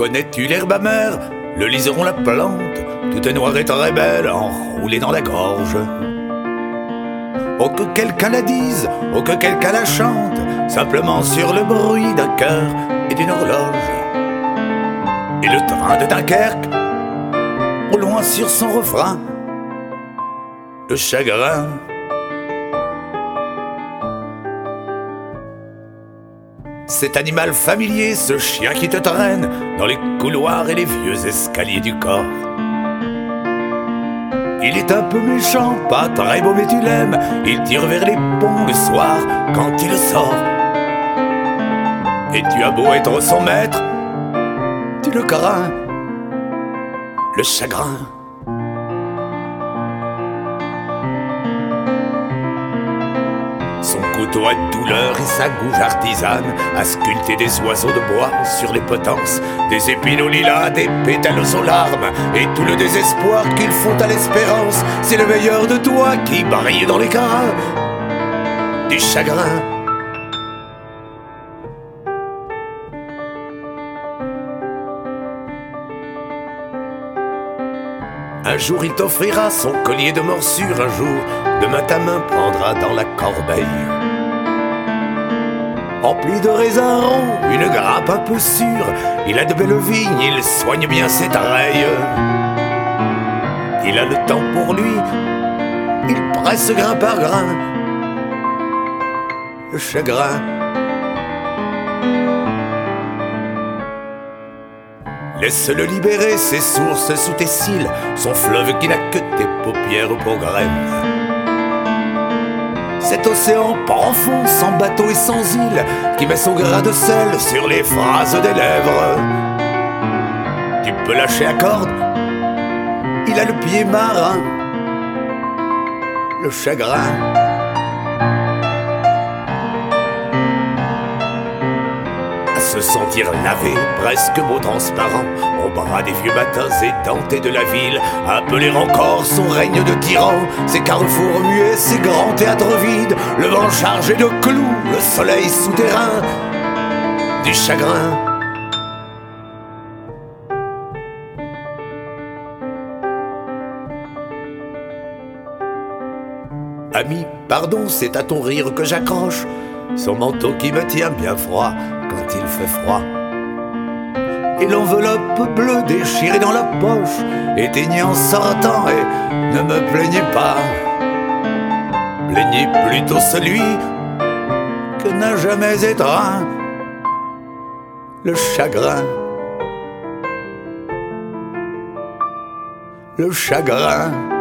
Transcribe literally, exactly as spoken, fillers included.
Connais-tu l'herbe amère, le liseron, la plante, tout est noir et très belle, enroulée dans la gorge. Oh que quelqu'un la dise, oh que quelqu'un la chante, simplement sur le bruit d'un cœur et d'une horloge. Et le train de Dunkerque, au loin sur son refrain, le chagrin. Cet animal familier, ce chien qui te traîne dans les couloirs et les vieux escaliers du corps. Il est un peu méchant, pas très beau mais tu l'aimes. Il tire vers les ponts le soir quand il sort. Et tu as beau être son maître, tu le crains, le chagrin. Son couteau à douleur et sa gouge artisane a sculpté des oiseaux de bois sur les potences, des épines aux lilas, des pétales aux larmes, et tout le désespoir qu'ils font à l'espérance. C'est le meilleur de toi qui brille dans l'écart du chagrin. Un jour il t'offrira son collier de morsure, un jour demain ta main prendra dans la corbeille emplie de raisins ronds, une grappe un peu sûre. Il a de belles vignes, il soigne bien ses treilles. Il a le temps pour lui, il presse grain par grain le chagrin. Laisse-le libérer ses sources sous tes cils, son fleuve qui n'a que tes paupières pour graines. Cet océan profond, sans bateau et sans île, qui met son grain de sel sur les phrases des lèvres. Tu peux lâcher la corde, il a le pied marin, le chagrin. Se sentir lavé, presque beau transparent, au bras des vieux matins édentés de la ville, appeler encore son règne de tyran, ses carrefours muets, ses grands théâtres vides, le vent chargé de clous, le soleil souterrain du chagrin. Ami, pardon, c'est à ton rire que j'accroche son manteau qui me tient bien froid quand il fait froid. Et l'enveloppe bleue déchirée dans la poche, éteignez en sortant et ne me plaignez pas. Plaignez plutôt celui que n'a jamais étreint le chagrin. Le chagrin.